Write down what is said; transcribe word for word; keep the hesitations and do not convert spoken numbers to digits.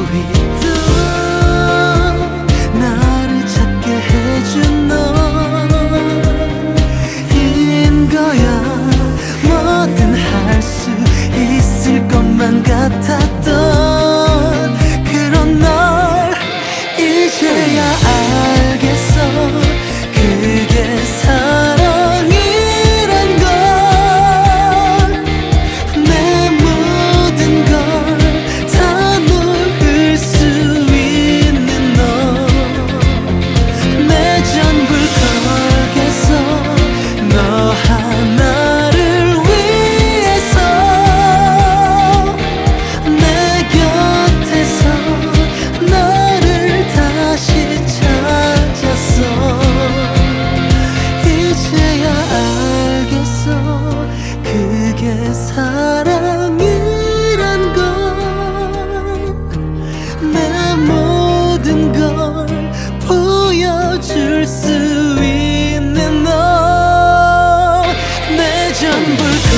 같았던 그런 널 이제야 알겠어. 그게 사랑이란 걸. 내 모든 걸 다 놓을 수 있는 너. 내 전부를 걸겠어. 너 하나를 위해서. 내 곁에서 너를 다시 찾았어. 이제야 알겠어. 그게 사랑이란 걸. 내 모든 걸 보여줄 수 있는 너. 내 전부